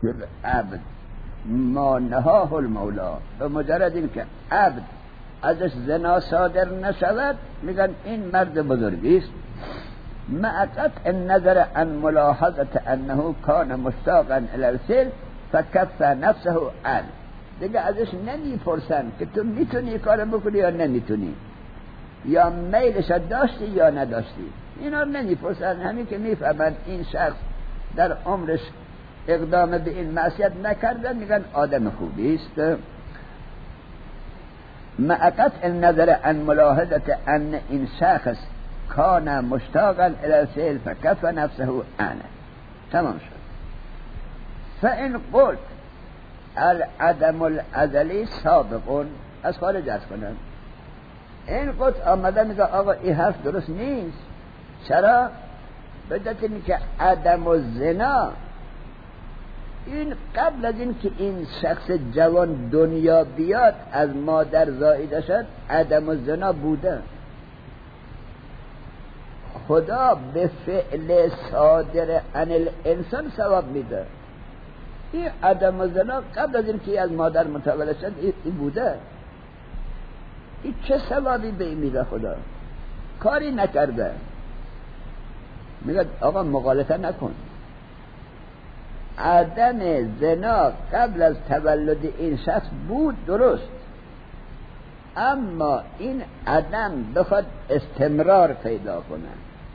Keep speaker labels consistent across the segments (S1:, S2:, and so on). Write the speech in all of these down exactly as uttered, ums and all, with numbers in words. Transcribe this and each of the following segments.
S1: عبد ما نهاه المولا، به مجرد این که عبد ازش زنا صادر نشود میگن این مرد بزرگی است. مع قطع النظر عن ملاحظه انه کان مشتاقا الى الفعل فکف نفسه عنه، دیگه ازش نمیپرسن که تو میتونی کار بکنی یا نمیتونی، یا میلش داشتی یا نداشتی، اینا نمیپرسن. همین که میفهمن این شخص در عمرش اقدام به این معصیت نکرده میگن آدم خوبی است. مع قطع النظر عن ملاحظه ان این شخص کان مشتاقا الى الفعل فکف نفسه عنه. تمام شد. فان قلت العدم الازلی سابقون، از خارج از کنم این قلت آمده میگه آقا این حرف درست نیست. چرا؟ بدت اینی که عدم الزنا این قبل از این که این شخص جوان دنیا بیاد از مادر زایده شد عدم الزنا بوده. خدا به فعل صادر عن الانسان ثواب میده. این عدم الزنا قبل از این که از مادر متولد شد این بوده. این چه ثوابی به این میده؟ خدا کاری نکرده. میگه آقا مغالطه نکن، عدم زنا قبل از تولد این شخص بود درست، اما این عدم بخواد استمرار پیدا کنه،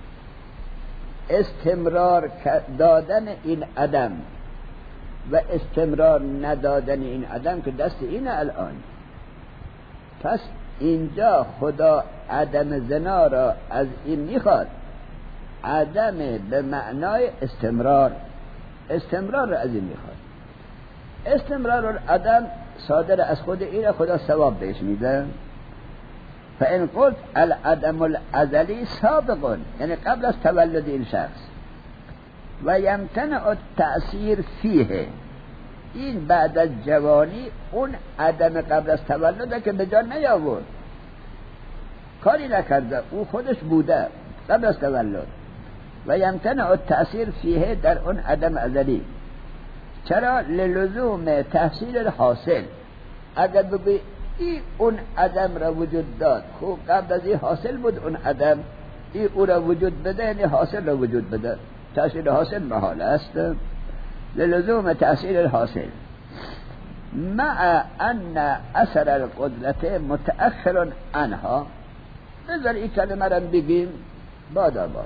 S1: استمرار دادن این عدم و استمرار ندادن این عدم که دست اینه الان. پس اینجا خدا عدم زنا را از این میخواد، عدم به معنای استمرار، استمرار را از این میخواد. استمرار العدم صادر از خود این، خدا ثواب بهش میده. فان قلت العدم الازلی سابقون، یعنی قبل از تولد این شخص، و یمتنع التأثیر فیه، این بعد از جوانی اون عدم قبل از تولد که به جا نیاورد، کاری نکرده، او خودش بوده قبل از تولد. و یمتنع التأثیر فیه در اون عدم ازلی. چرا؟ للزوم تحصیل الحاصل. اگر بگوی این اون عدم را وجود داد، خوب قبل از این حاصل بود اون عدم، این او را وجود بده یعنی حاصل را وجود بده. تحصیل حاصل محال است. للزوم تحصیل الحاصل مع ان اثر القدرت متأخر عنها. بذار این کلمه را بگیم باد آباد.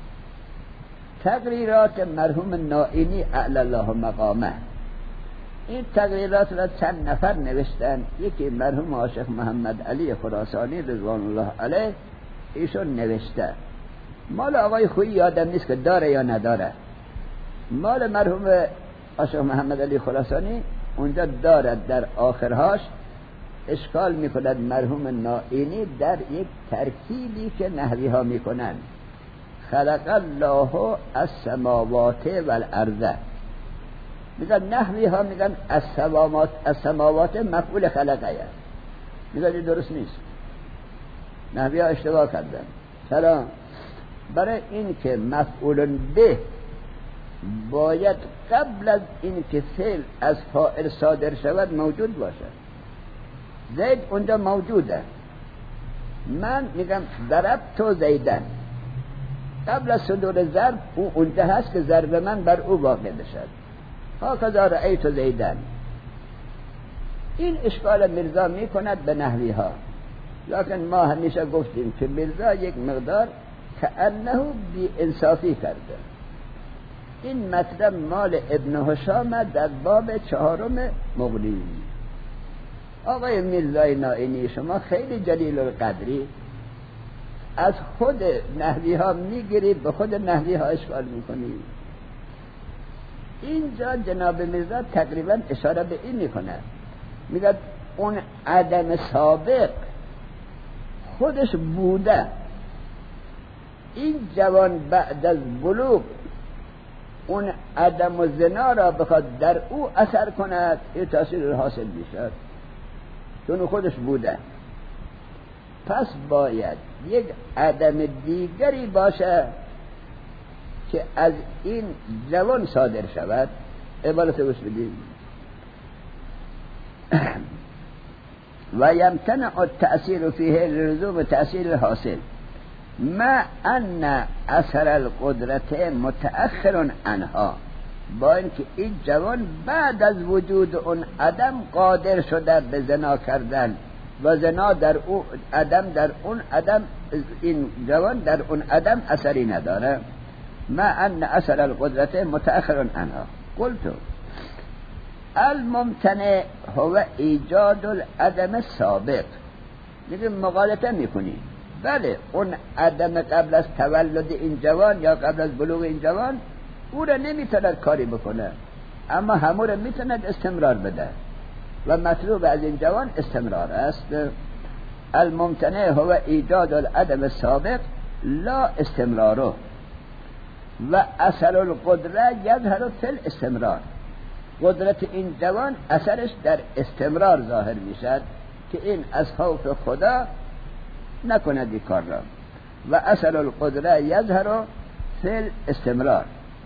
S1: تقریرات مرحوم نائینی اعلی الله مقامه، این تقریرات را چند نفر نوشتن. یکی مرحوم عاشق محمد علی خراسانی رضوان الله علیه، ایشون نوشته. مال آقای خویی یادم نیست که داره یا نداره. مال مرحوم عاشق محمد علی خراسانی اونجا دارد، در آخرهاش اشکال میکند مرحوم نائینی در یک ترکیبی که نحوی ها میکنن. خلق الله السماوات والارض، میگن نحوی ها میگن السماوات، السماوات مفعول خلقه است. میگن این درست نیست، نحوی ها اشتباه کردن. چرا؟ برای این که مفعول به باید قبل از این که فعل از فاعل صادر شود موجود باشد. زید اونجا موجوده. من میگم ضربت تو زیدن، قبل از صدور ضرب او اونجا هست که ضرب من بر او واقع بشد. هاکذا رأیت زیدن. این اشکال مرزا میکند به نحوی ها، لکن ما همیشه گفتیم که مرزا یک مقدار کأنه بی انصافی کرده. این مطلب مال ابن هشام در باب چهارم مغنی. آقای مرزای نائینی شما خیلی جلیل القدری، از خود نحوی ها میگیری به خود نحوی ها اشکال میکنی. اینجا جناب مرزا تقریبا اشاره به این میکنه، میگه اون عدم سابق خودش بوده، این جوان بعد از بلوغ اون عدم و زنا را بخواد در او اثر کند، این تاثیر حاصل میشد چون خودش بوده. پس باید یک عدم دیگری باشه که از این جوان صادر شود، عبارت گوش بدید. و یمتنع التأثیر فیه لزوم تأثیر حاصل ما ان اثر القدرت متأخر عنها، با اینکه این جوان بعد از وجود اون عدم قادر شده به زنا کردن و زنا در اون عدم در اون عدم این جوان در اون عدم اثری نداره. ما ان اثر القدرت متأخر عنها. قلت الممتنع هو ایجاد العدم السابق. دیگه مغالطه میکنی. بله اون عدم قبل از تولد این جوان یا قبل از بلوغ این جوان او را نمیتوند کاری بکنه، اما همون را میتوند استمرار بده و مطلوب از این جوان استمرار است. الممتنع هو ایجاد العدم السابق لا استمراره و اثر القدره یظهر فی الاستمرار. قدرت این جوان اثرش در استمرار ظاهر میشد که این از خوف خدا نکند این کار را. و اثر القدره یظهر فی الاستمرار.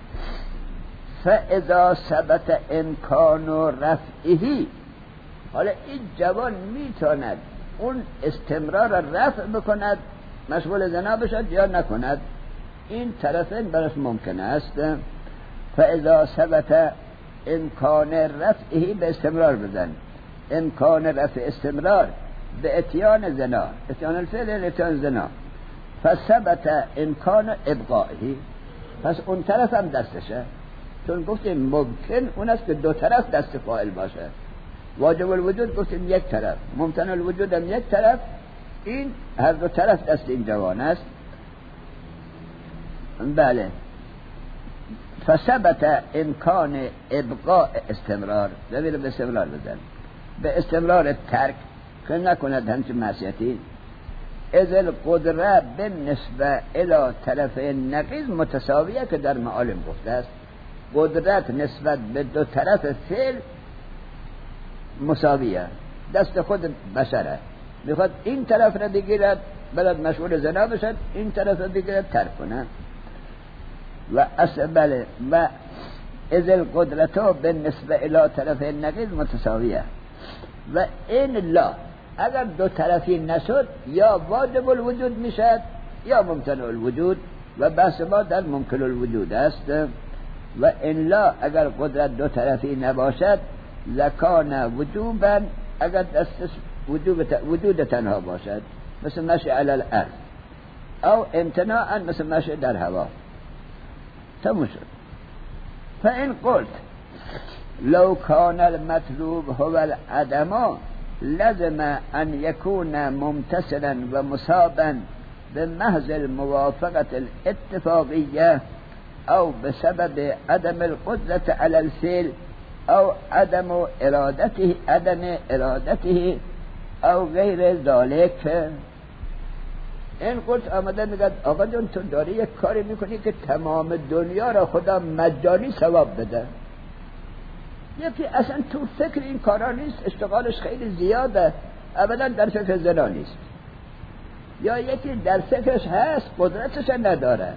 S1: فاذا ثبت امکان رفعه، حالا این جوان میتواند اون استمرار را رفع بکند، مشغول زنا بشد یا نکند، این طرفین برش ممکن است. فاذا ثبت امکان رفعه به استمرار بزن، امکان رفع استمرار به اتیان زنا، اتیان الفعل اتیان زنا، فثبت امکان ابقائه، پس اون طرف هم دستشه. چون گفتیم ممکن اون است که دو طرف دست فاعل باشه. واجب الوجود گفتیم یک طرف، ممتنع الوجود هم یک طرف، این هر دو طرف دست این جوان است. بله. فثبت امکان ابقاء استمرار، زمین به استمرار بزن، به استمرار ترک که نکند همچین معصیتی. از القدره بالنسبه الى طرف نقیض متساویه که در معالم گفته است. قدرت نسبت به دو طرف فعل مساویه، دست خود بشره، میخواد این طرف را بگیرد بلد مشغول زنا بشد، این طرف را بگیرد ترک کنه. و بله و از القدرتو بالنسبه الى طرف نقیض متساویه. و این لا اگر دو طرفی نشد یا واجب الوجود میشد یا ممتنع الوجود، و بحث ما در ممکن الوجود است. و این لا اگر قدرت دو طرفی نباشد لکان وجوبا، اگر دستش وجوب وجود تنها باشد مثل مشی علی الارض، او امتناعا مثل مشی در هوا. تموم شد. فإن قلت لو كان المطلوب هو العدم لازم أن يكون ممتثلا ومصابا بمحض الموافقة الاتفاقية أو بسبب عدم القدرة على الفعل أو عدم إرادته عدم إرادته أو غير ذلك. این قلت آمده میگه آقا جون تو داری یک کاری میکنی که تمام دنیا را خدا مجانی ثواب بده. یکی اصلا تو فکر این کارا نیست، اشتغالش خیلی زیاده، ابدا در فکر زنا نیست. یا یکی در فکرش هست قدرتش نداره،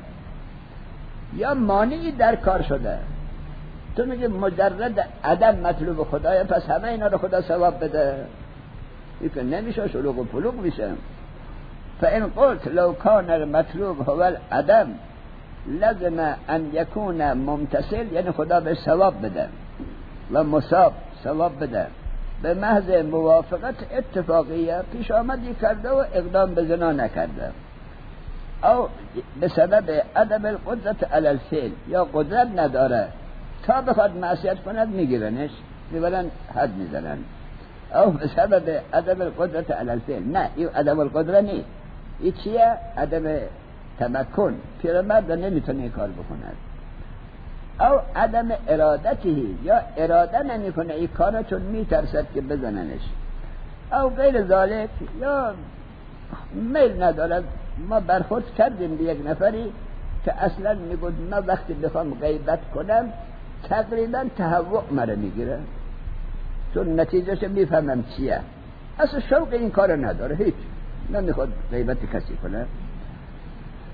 S1: یا مانعی در کار شده. تو میگه مجرد عدم مطلوب خدایا پس همه اینا رو خدا ثواب بده، این که نمیشه، شلوغ و پلوغ میشه. فإن قلت لو كان المطلوب هو العدم لازم أن يكون ممتثل، یعنی خدا به ثواب بده و مصاب ثواب بده به محض موافقت اتفاقیه، پیش آمدی کرده و اقدام به زنا نکرده، او به سبب عدم القدرت علی الفعل، یا قدرت نداره تا بخواد معصیت کند میگیرنش میبرن حد میزنن، او به سبب عدم القدرت علی الفعل. نه این عدم القدرت نیست، این چیه؟ عدم تمکن، پیرمرد نمیتونه کار بکند. او عدم ارادتی، یا اراده نمیکنه این کارا چون میترسد که بزننش، او غیر ذالک، یا میل ندارد. ما برخورد کردیم به یک نفری که اصلا میگود من وقتی بخوام غیبت کنم تقریبا تهوع مرا میگیره، چون نتیجهش میفهمم چیه، اصلا شوق این کار نداره، هیچ نمیخواد غیبت کسی کنه.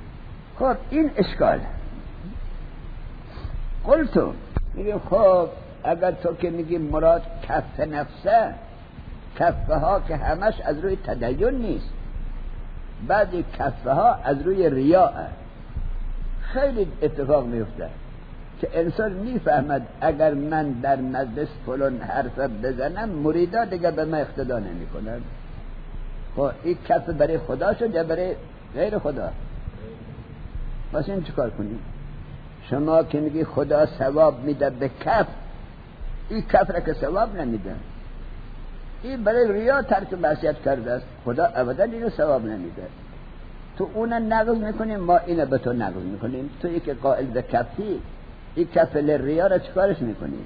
S1: خب این اشکال. قلتو میگه خب اگر تو که میگی مراد کف نفسه، کفه ها که همش از روی تدین نیست، بعضی کفه ها از روی ریاء. خیلی اتفاق میفته که انسان میفهمد اگر من در مجلس فلان حرف بزنم مریدا دیگه به من اقتدا نمیکنن. خب این کف برای خدا شد یا برای غیر خدا؟ واسه این چیکار کنیم؟ شما که میگی خدا ثواب میده به کف، این کف را که ثواب نمیده، این برای ریا ترک معصیت کرده است، خدا ابدا اینو ثواب نمیده. تو اون نقض میکنیم، ما اینو به تو نقض میکنیم. تو یک قائل به کفی، این کف لریا را چیکارش میکنی؟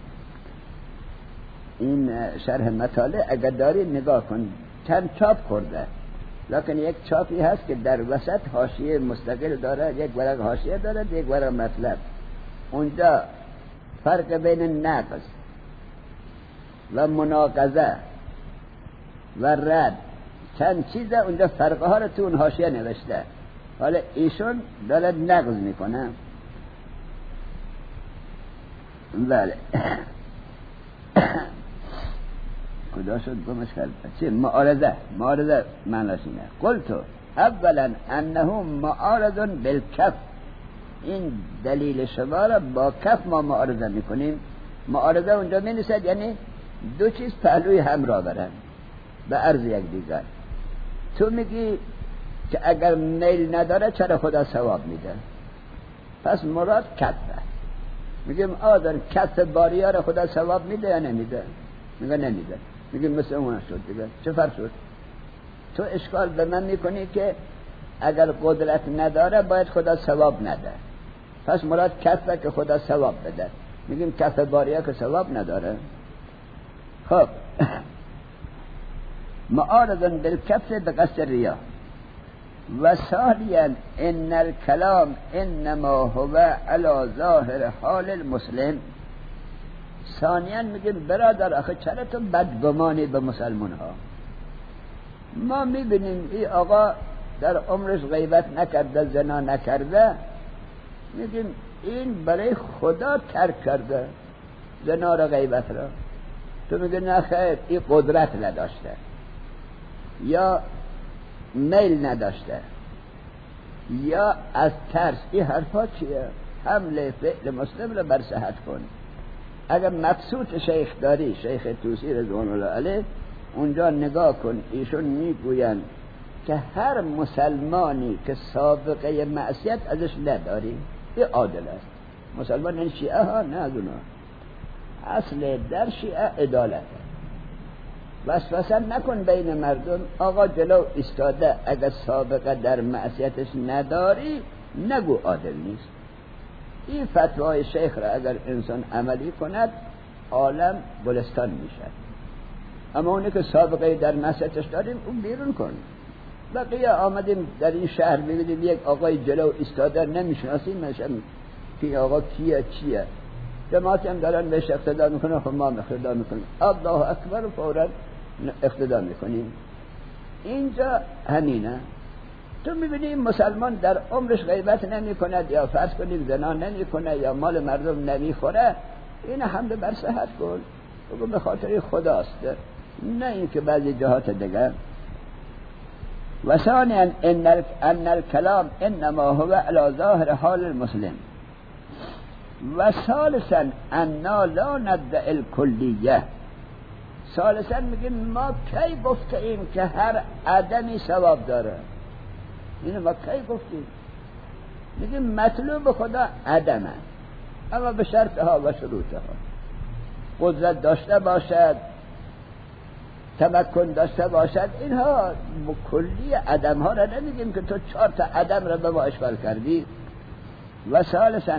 S1: این شرح مطالع اگر داری نگاه کن، چند چاپ کرده، لکن یک چاپی هست که در وسط حاشیه مستقل داره، یک ورق حاشیه داره، یک ورق مطلب. اونجا فرق بین نقض و مناقضه و رد چند چیزه، اونجا فرقه ها رو تو اون حاشیه نوشته. حالا ایشون داره نقض میکنه. بله کجا شد گمش کرد؟ چه معارضه؟ معارضه معناش اینه. قلتو اولا انه معارض بالکف، این دلیل شما را با کف ما معارضه میکنیم. معارضه اونجا می نویسد یعنی دو چیز پهلوی هم را برن به عرض یک دیگر. تو میگی که اگر میل نداره چرا خدا ثواب میده؟ پس مراد کفه. میگیم آدم کف باریا را خدا ثواب میده یا نمیده؟ میگه نمیده. میگیم مثل اون شد دیگه. چه فرق شد؟ تو اشکال به من میکنی که اگر قدرت نداره باید خدا ثواب نده، پس مراد کفه که خدا ثواب بده. میگیم کف باریا که ثواب نداره. خب معارض بالکف بقصد ریا. و ثانیا ان الكلام انما هو على ظاهر حال المسلم. ثانیا میگیم برادر آخه چرا تو بدگمانی به مسلمان ها؟ ما میبینیم این آقا در عمرش غیبت نکرده، زنا نکرده، میگیم این برای خدا ترک کرده زنا را، غیبت را. تو میگه نه خیر، این قدرت نداشته یا میل نداشته یا از ترس. این حرفا چیه؟ حمله فعل مسلم را بر صحت کن. اگر مبسوط شیخ داری، شیخ توسی رضوان الله علیه، اونجا نگاه کن، ایشون میگوین که هر مسلمانی که سابقه معصیت ازش نداری این عادل است. مسلمان این شیعه ها نه از اونا. اصل در شیعه عدالت. وسوسه نکن بین مردم. آقا جلو استاده، اگر سابقه در معصیتش نداری نگو عادل نیست. این فتوای شیخ را اگر انسان عملی کند عالم گلستان میشه. اما اونی که سابقه در معصیتش داریم اون بیرون کن. بقیه آمدیم در این شهر ببینیم یک آقای جلو استاده نمیشناسیم، مثلا که آقا کیه چیه، جماعتی هم دارن بهش اقتدا میکنن، خب ما هم اقتدا میکنیم، الله اکبر و فوراً اقتدا میکنیم. اینجا همینه. تو میبینی مسلمان در عمرش غیبت نمی کند یا فرض کنیم زنا نمی کنه یا مال مردم نمی خوره، این حمد بر صحت کن، بگو به خاطر خداست، نه این که بعضی جهات دیگر. و ثانیا ان ان الكلام انما هو على ظاهر حال المسلم. و ثالثا انا لا ندعي الكلیه. ثالثا میگیم ما کی گفتیم که هر عدمی ثواب داره؟ اینو ما کی گفتیم؟ میگیم مطلوب خدا عدمه، اما به شرطها و شروطها. قدرت داشته باشد، تمکن داشته باشد، اینها کلی عدم ها را نمیگیم که تو چهار تا عدم را به ما اشغال کردی. و ثالثا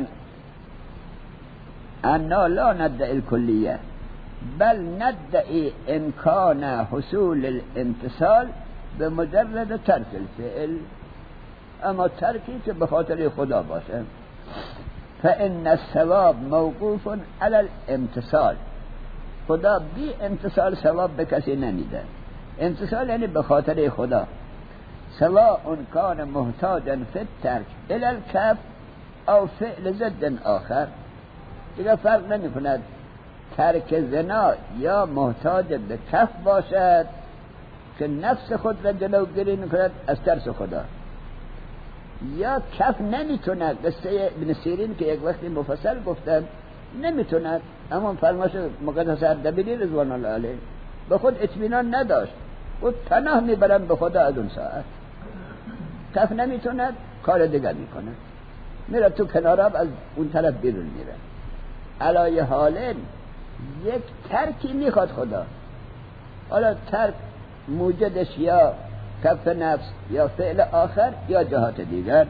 S1: انا لا ندعي الكلیه بل ندعي امکان حصول الامتصال به مجرد ترک الفعل، اما ترکی که به خاطر خدا باشه. فان الثواب موقوف على الامتصال. خدا بی امتصال ثواب به کسی نمیده. امتصال یعنی به خاطر خدا. سواء کان محتاجا فی الترک الى الکف او فعل ضد آخر. دیگه فرق نمی کند ترک زنا یا محتاج به کف باشد که نفس خود را جلوگیری میکند از ترس خدا، یا کف نمیتوند. قصه ابن سیرین که یک وقتی مفصل گفتم نمیتوند، اما فرمایش مقدس اردبیلی رضوان الله علیه به خود اطمینان نداشت، گفت پناه میبرم به خدا از اون ساعت. کف نمیتوند، کار دیگر میکنه، میره تو کناراب از اون طرف بیرون میره. علای حالن یک ترکی میخواد خدا، حالا ترک موجدش یا کف نفس یا فعل آخر یا جهات دیگر.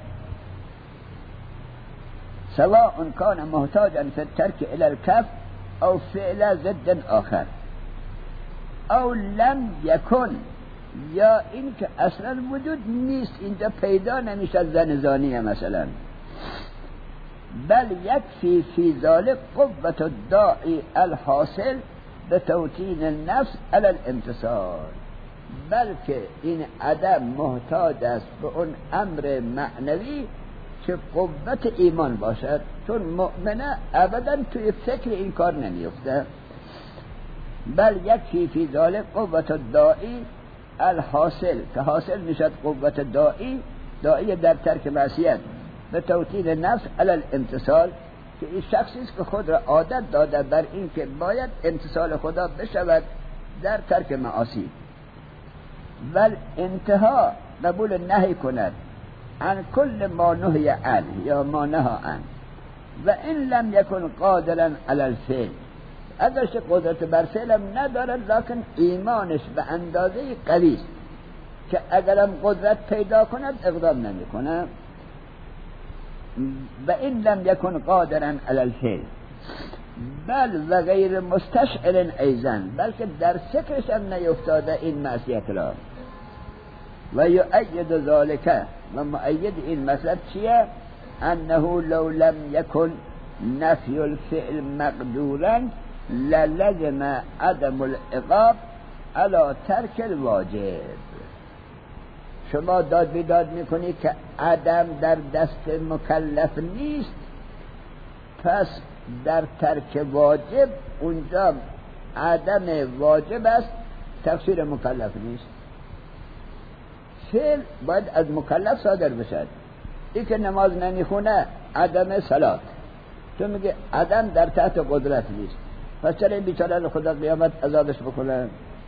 S1: سواء کان محتاجا فی الترک الی الکف او فعل ضد آخر او لم یکن، یا این که اصلا وجود نیست، اینجا پیدا نمیشه زن زانیه مثلا. بل یکفی فی ذلک قوة الداعی الحاصل به توطین النفس علی الامتصال، بلکه این عدم محتاج است به اون امر معنوی که قوت ایمان باشد، چون مؤمنه ابدا توی فکر این کار نمیفته. بل یکفی فی ذلک قوة الداعی الحاصل، که حاصل میشد قوت داعی، داعی در ترک معصیت، به توطین نفس علی الامتصال، که این شخصی است که خود را عادت داده بر این که باید امتصال خدا بشود در ترک معاصی. ول انتها قبول نهی کند عن کل ما نهی عنه یا ما نهی عنه، و این لم یکن قادرا علی الفعل، اگرش قدرت بر فعلم ندارد لکن ایمانش به اندازه قوی است که اگرم قدرت پیدا کند اقدام نمی کند. و این لم یکن قادرا علی الفعل بل و غیر مستشعر ایضا، بلکه در فکرش هم نیفتاده این معصیت را. و یؤید ذالک، و مؤید این مطلب چیه؟ انه لو لم یکن نفی الفعل مقدورا للزم عدم العقاب علی ترک الواجب. شما داد بیداد میکنی که عدم در دست مکلف نیست، پس در ترک واجب اونجا عدم واجب است، تفسیر مکلف نیست. فعل باید از مکلف صادر بشد. این که نماز نمیخونه عدم صلات، تو میگه عدم در تحت قدرت نیست، پس چرا این بیچاره خدا قیامت عذابش بکنه؟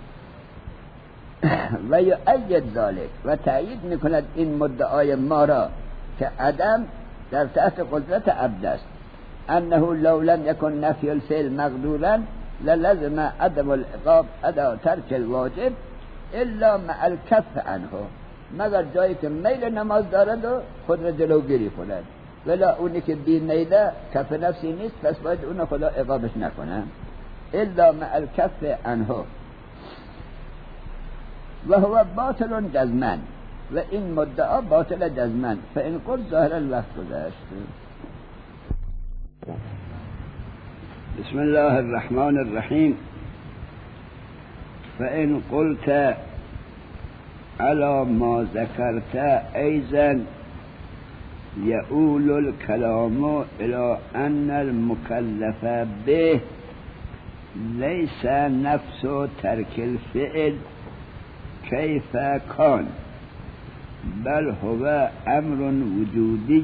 S1: و یؤید ذالک، و تأیید میکند این مدعای ما را که عدم در تحت قدرت عبد است. انه لو لم یکن نفی الفعل مقدورا للزم عدم العقاب ادا ترک الواجب الا مع الکف عنه، مگر جایی که میل نماز دارد و خود را جلوگیری کند، ولا اونی که بی میله کف نفسی نیست، پس باید اون خدا عقابش نکنه. الا مع الکف عنه و هو باطل جزمن، و این مدعا باطل جزمن. فان قل ظاهر الوقت گذشت. بسم الله الرحمن الرحیم. فان قلت على ما ذكرت ايضا يؤول الكلام الى ان المكلف به ليس نفس ترك الفعل كيف كان، بل هو امر وجودي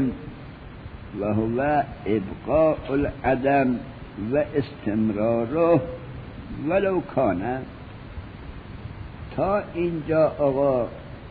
S1: وهو ابقاء العدم واستمراره ولو كان. تا اینجا آقا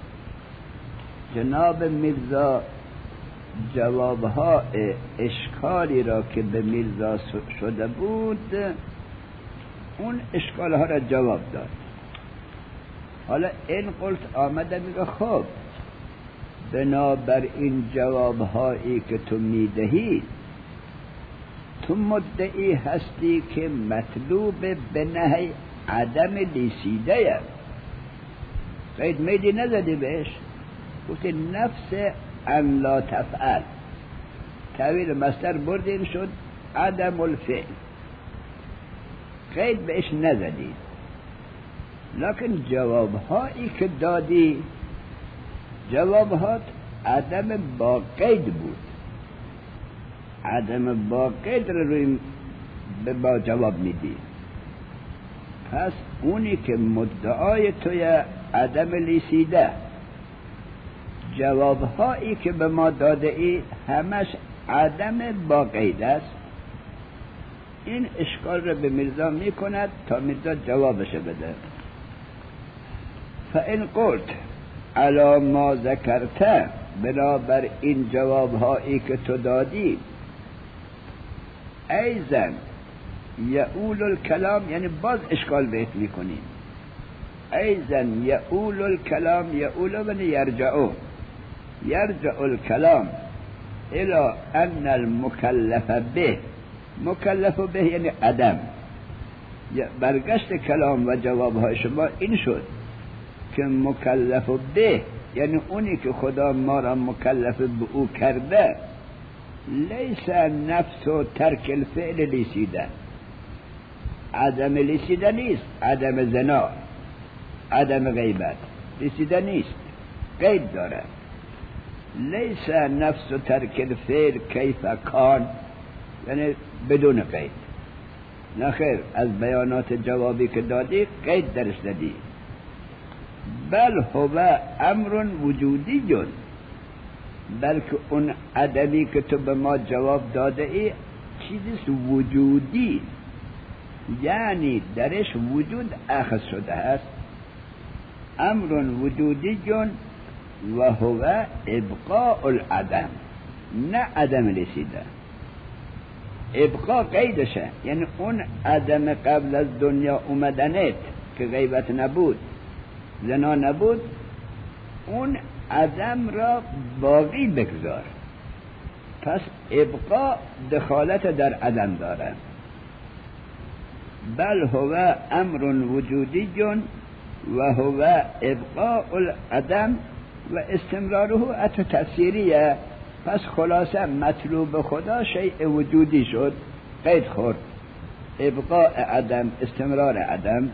S1: جناب میرزا جوابها اشکالی را که به میرزا شده بود اون اشکالها را جواب داد. حالا این قلت آمده میگه خب بنابر این جوابهایی که تو میدهی تو مدعی هستی که مطلوب به نهی عدم لیسیده است. قید میدی نزدی بهش، گفتی نفس ان لا تفعل، تعویل مصدر بردیم شد عدم الفعل، قید بهش نزدی. لکن جوابهایی که دادی جوابهات عدم با قید بود. عدم با قید رو روی به ما جواب میدی. پس اونی که مدعای توی عدم لیسیده، جوابهایی که به ما داده ای همش عدم با قید است. این اشکال رو به میرزا میکند تا میرزا جوابش بده. فإن قلت علی ما ذکرته، بنابر این جوابهایی که تو دادی، ایزن یعول الکلام، یعنی باز اشکال بهت میکنیم. ایزن یعول الکلام، یعول و یرجعو، یرجع الکلام الى ان المکلف به، مکلف به یعنی عدم. برگشت کلام و جوابهای شما این شد که مکلف به یعنی اونی که خدا ما را مکلف به او کرده، لیس نفس و ترک الفعل لیسیده، عدم لیسیده نیست، عدم زنا، عدم غیبت لیسیده نیست، قید داره. لیس نفس و ترک الفعل کیف کان، یعنی بدون قید. نخیر، از بیانات جوابی که دادی قید درش دادی. بل هو امر وجودی جن، بلکه اون عدمی که تو به ما جواب داده ای چیزیست وجودی، یعنی درش وجود اخذ شده است. امر وجودی جن و هو ابقاء العدم، نه عدم رسیده. ابقاء قیدشه، یعنی اون عدم قبل از دنیا اومدنت که غیبت نبود، زنا نبود، اون عدم را باقی بگذار. پس ابقاء دخالت در عدم داره. بل هو امر وجودی جن و هو ابقاء العدم و استمراره ات تفسیریه. پس خلاصه مطلوب خدا شیء وجودی شد، قید خورد، ابقاء عدم، استمرار عدم.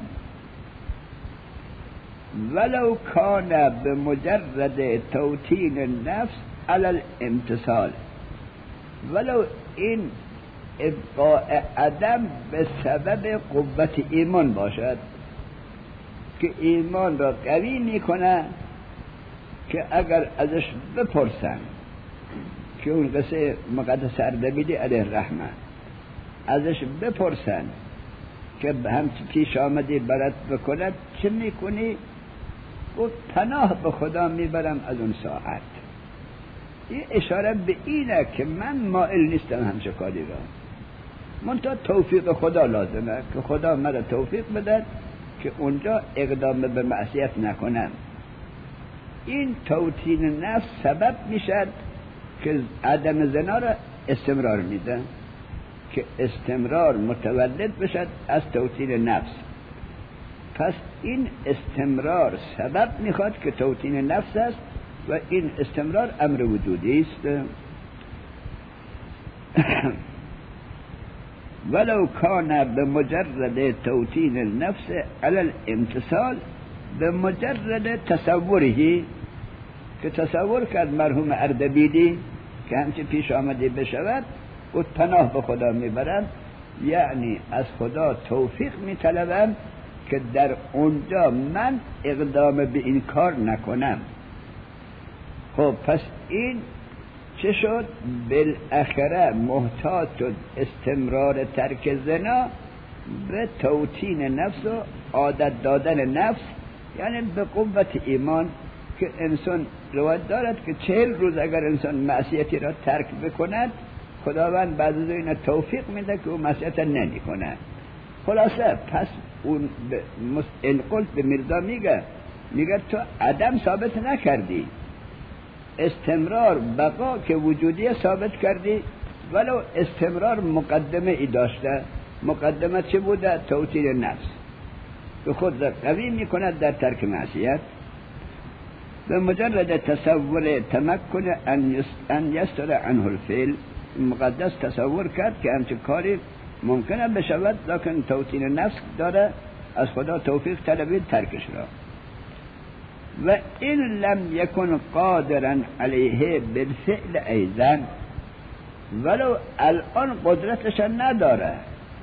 S1: ولو کان بمجرد توطین النفس علی الامتصال، ولو این ابقاء عدم به سبب قوت ایمان باشد که ایمان را قوی میکنه که اگر ازش بپرسن که اون قصه مقدس اردبیلی علیه الرحمه، ازش بپرسن که همچی پیش آمدی برات بکند چه میکنی؟ گفت پناه به خدا میبرم از اون ساعت. این اشاره به اینه که من مائل نیستم همچه کاری را، منتها توفیق خدا لازمه که خدا مرا توفیق بده که اونجا اقدام به معصیت نکنم. این توطین نفس سبب میشد که عدم زنا را استمرار میده، که استمرار متولد بشد از توطین نفس. پس این استمرار سبب میخواد که توطین نفس است و این استمرار امر وجودی است. ولو کان بمجرد توطین النفس علی الامتصال، بمجرد تصوره، که تصور کرد مرحوم اردبیلی که همچه پیش آمده بشود، و پناه به خدا میبرم، یعنی از خدا توفیق میطلبم که در اونجا من اقدام به این کار نکنم. خب پس این چه شد؟ بالاخره محتاج شد استمرار ترک زنا به توطین نفس و عادت دادن نفس، یعنی به قوت ایمان، که انسان روایت دارد که چهل روز اگر انسان معصیتی را ترک بکند، خداوند بعد از این توفیق میده که اون معصیت نمی کنه. خلاصه پس اون انقل به میرزا میگه میگه تو عدم ثابت نکردی، استمرار بقا که وجودی ثابت کردی، ولو استمرار مقدمه ای داشته. مقدمه چه بوده؟ توطین نفس که خود را قوی میکند در ترک معصیت. به مجرد تصور تمکن ان یستر عنه الفعل، مقدس تصور کرد که همچه کاری ممکنه بشود، لکن توطین نفس داره، از خدا توفیق طلبید ترکش را. و این لم یکن قادرا علیه بالفعل ایضا، ولو الان قدرتش نداره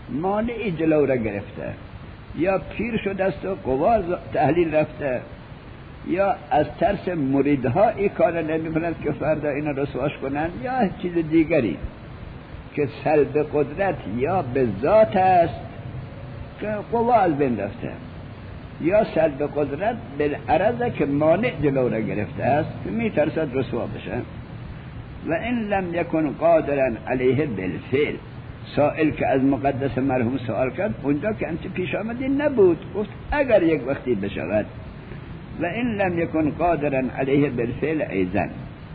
S1: مانعی جلو را گرفته، یا پیر شده است و قوا تحلیل رفته، یا از ترس مریدها این کار نمی کند که فردا اینا رسواش کنند، یا چیز دیگری که سلب قدرت یا به ذات است که قوا از بین رفته، یا سلب قدرت بالعرض که مانع جلو را گرفته است که می ترسد رسوا بشه. و این لم یکن قادرا علیه بالفعل، سائل که از مقدس مرحوم سوال کرد اونجا که انت پیش آمدی نبود، گفت اگر یک وقتی بشود. و این لم یکن قادرا علیه بالفعل ایضا.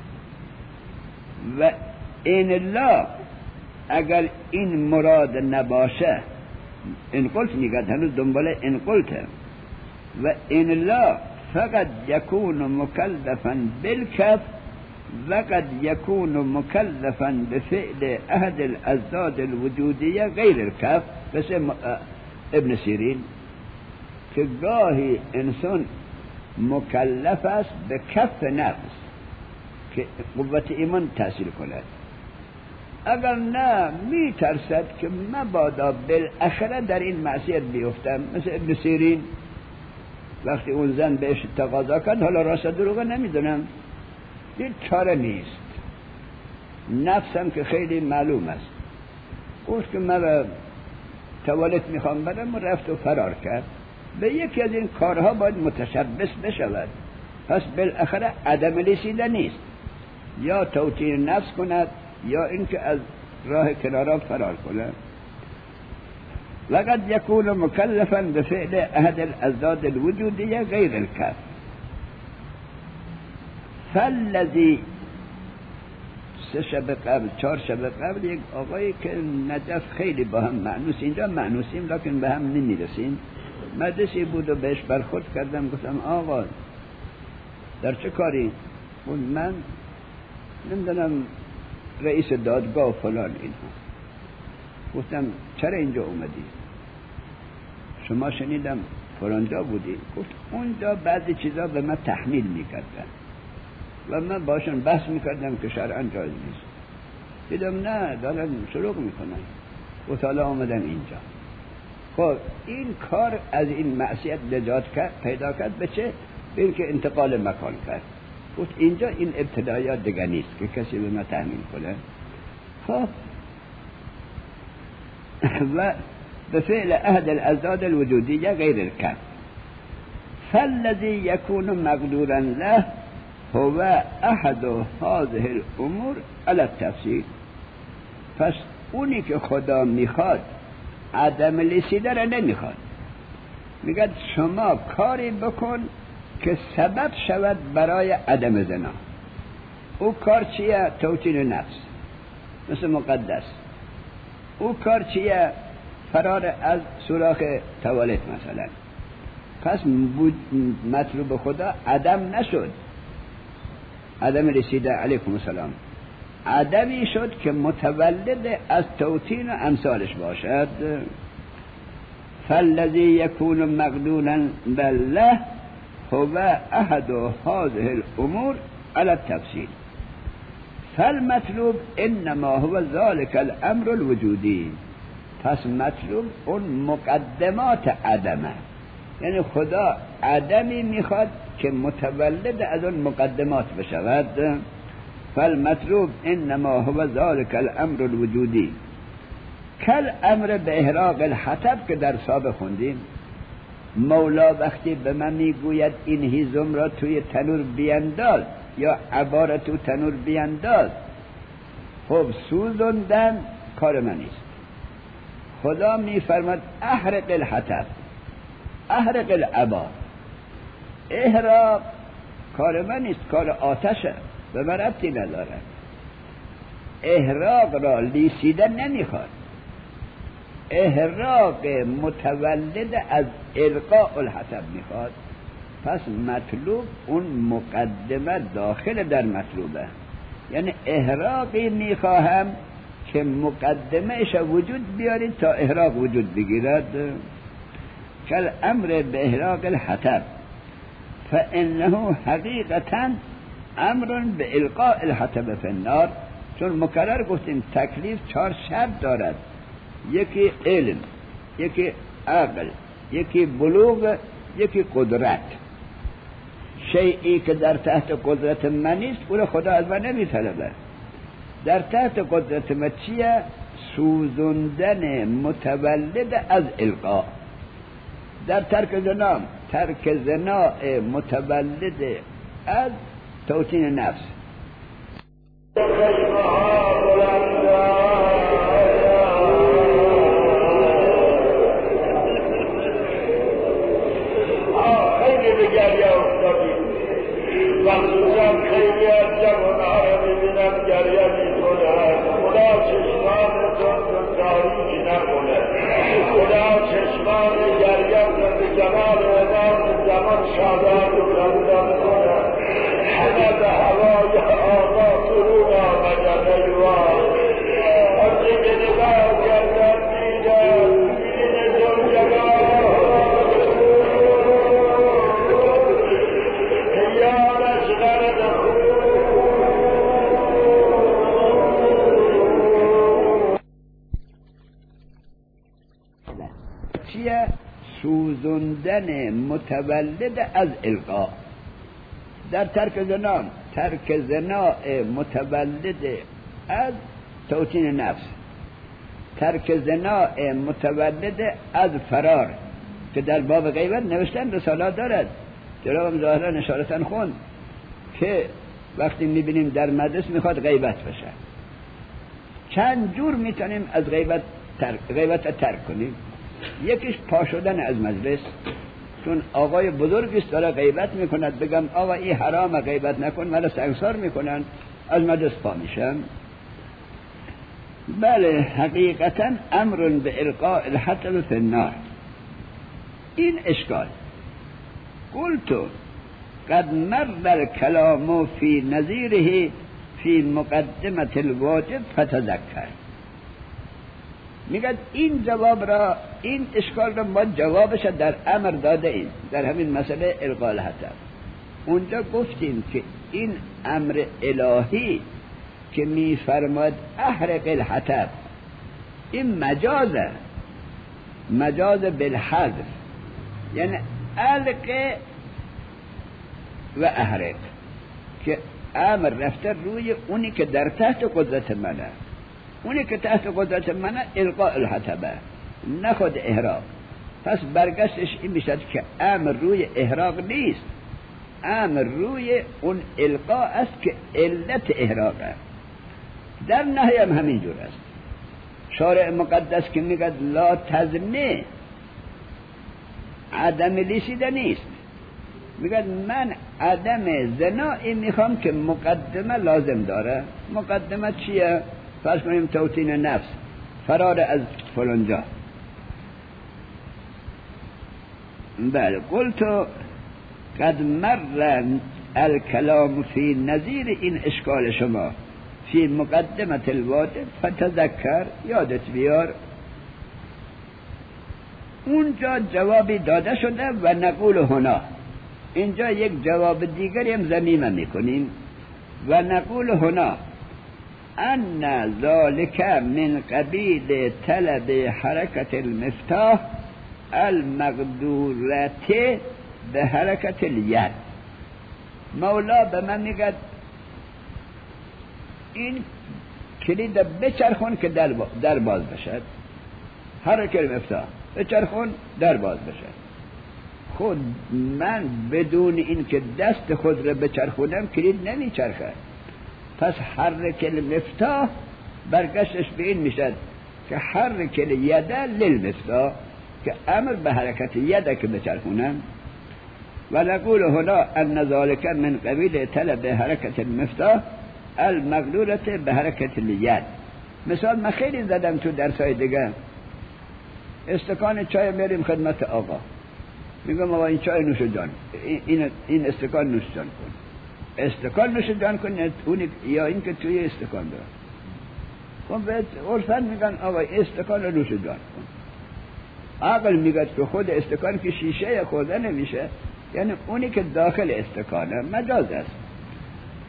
S1: و این الله اگر این مراد نباشه، این قلت میگه هنوز دنبال این قلته، و این الله فقط یکون مکلفا بالکف و قد یکون مکلفا بفعل احد الازداد الوجودیه غیر الکف. مثل ابن سیرین که گاهی انسان مکلف است به کف نفس که قوت ایمان تحصیل کند، اگر نه می ترسد که مبادا بالاخره در این معصیت بیفتم. مثل ابن سیرین وقتی اون زن بهش تقاضا کرد، حالا راست دروغه نمیدونم، این چاره نیست، نفسم که خیلی معلوم است، گفت که من توالت میخوام برم و رفت و فرار کرد. به یکی از این کارها باید متشبث بشود، پس بالاخره عدم رسیدن نیست، یا توطین نفس کند یا اینکه از راه کنارا فرار کند. لقد یکون مکلفا بفعل احد الازداد الوجودیه غیر الکف. فالذی سه شب قبل چهار شب قبل یک آقایی که نجف خیلی با هم معنوس، اینجا معنوسیم لکن به هم نمیرسیم، مدرسی بود و بهش برخورد کردم، گفتم آقا در چه کاری؟ اون من نمیدونم رئیس دادگاه و فلان اینها. گفتم چرا اینجا اومدی؟ شما شنیدم فلانجا بودی. گفت اونجا بعضی چیزا به من تحمیل میکردن و من باشون بحث میکردم که شرعاً جایز نیست. دیدم نه دارن شروع میکنن، گفت حالا آمدن اینجا. خب این کار از این معصیت نجات کرد پیدا کرد به چه؟ به این که انتقال مکان کرد. گفت اینجا این ابتدایات دیگه نیست که کسی به من تحمیل کنه. خب و به فعل احد الازداد الوجودیه غیر الکف. فالذی یکون مقدورا له هو احد هذه الامور علی التفصیل. پس اونی که خدا میخواد عدم رسیده را نمیخواد، میگه شما کاری بکن که سبب شود برای عدم زنا. او کار چیه؟ توطین نفس، مثل مقدس. او کار چیه؟ فرار از سوراخ توالت مثلا. پس مطلوب خدا عدم نشد، عدم رسیده علیکم السلام، عدمی شد که متولد از توطین و امثالش باشد. فالذی یکون مقدورا بالله هو احد هذه الامور على التفصیل. فالمطلوب انما هو ذلك الامر الوجودی. پس مطلوب اون مقدمات عدمه، یعنی خدا عدمی میخواد که متولد از اون مقدمات بشود. فالمطلوب انما هو ذلك الامر الوجودی کل امر به احراق الحطب که در سابق خوندیم. مولا وقتی به من میگوید این هیزم را توی تنور بینداز یا عبار تو تنور بینداز، خب سوزوندن کار من نیست. خدا میفرماد احرق الحطب، احرق العبار. احراق کار من نیست، کار آتشه، به من ربطی نداره. احراق را لیسیدن نمیخواد، احراق متولد از القاء الحطب میخواد. پس مطلوب اون مقدمه داخل در مطلوبه، یعنی احراقی میخواهم که مقدمهش وجود بیارید تا احراق وجود بگیرد. کل امر به احراق الحطب فانه حقیقتا امر به القاء الحطب فی النار. چون مکرر گفتیم تکلیف چهار شرط دارد یکی علم، یکی عقل، یکی بلوغ، یکی قدرت. شیئی که در تحت قدرت من نیست اون خدا از من نمیطلبه. در تحت قدرت من چیه؟ سوزوندن متولد از القا. در ترک زنا، ترک زنا متولد از توطین نفس.
S2: مخصوصا خیلی از جوانها رو میبینم گریه میکنه. خدا چشمانتون رو تاریکی نکنه. خدا چشمان گریه رو به جمال امام زمان شادان رو رمضان کنه. همه به هوای آقا فرو آمدن ایوان. آنچه که نگاه کردن دیدن بین زلجلال
S1: چیه؟ سوزوندن متولد از القا. در ترک زنا، ترک زنا متولد از توطین نفس. ترک زنا متولد از فرار که در باب غیبت نوشتن رسالات دارد. جناب ظاهرا اشارتاً خوند که وقتی میبینیم در مجلس میخواد غیبت بشه، چند جور میتونیم از غیبت ترک غیبت ترک کنیم. یکیش پا شدن از مجلس، چون آقای بزرگیست داره غیبت میکند، بگم آقا این حرام غیبت نکن، مرا سنگسار میکنن، از مجلس پا میشم. بله حقیقتا امر به القاء الحطب فی النار. این اشکال قلت قد مر الكلام في نظيره في مقدمة الواجب فتذكر. میگه این جواب را، این اشکال را ما جوابش در امر داده ایم در همین مسئله القاء الحطب. اونجا گفتیم که این امر الهی که میفرماد احرق الحطب، این مجازه، مجاز بالحذف، یعنی الق و احرق، که امر رفته روی اونی که در تحت قدرت منه. اونی که تحت قدرت منه القاء الحطبه، نه خود احراق. پس برگشتش این میشد که امر روی احراق نیست، امر روی اون القاء است که علت احراقه. در نهی هم همین جور است. شارع مقدس که میگه لا تزنی، عدم لیسیده نیست، میگه من عدم زنایی میخوام که مقدمه لازم داره. مقدمه چیه؟ فرض کنیم توطین نفس، فرار از فلانجا. بله قلت قد مر الكلام فی نظیر این اشکال شما فی مقدمه الواجب فتذکر، یادت بیار. اونجا جوابی داده شده و نقول هنا، اینجا یک جواب دیگری هم ضمیمه میکنیم و نقول هنا ان ذلك من قبیل طلب حرکت المفتاح المقدورت به حرکت الید. مولا به من میگه این کلید بچرخون که در, در باز بشد. حرکت المفتاح بچرخون در باز بشد. خود من بدون این که دست خود را بچرخونم کلید نمیچرخه. پس حرک المفتاح برگشتش به این میشد که حرک الید للمفتاح، که امر به حرکت یده که بچرخونم. و نقول هنا ان ذلك من قبیل طلب حرکت المفتاح المقدورت به حرکت الید. مثال من خیلی زدم تو درسای دیگه. استکان چای میریم خدمت آقا، میگم آقا این چای نوش جان، این این استکان نوش جان کن. استکان نوش جان کن اون یا این که توی استکان داره. خب به عرفاً میگن آقا استکان نوش جان کن. عقل میگه که خود استکان که شیشه خورده نمیشه، یعنی اونی که داخل استکانه مجاز است.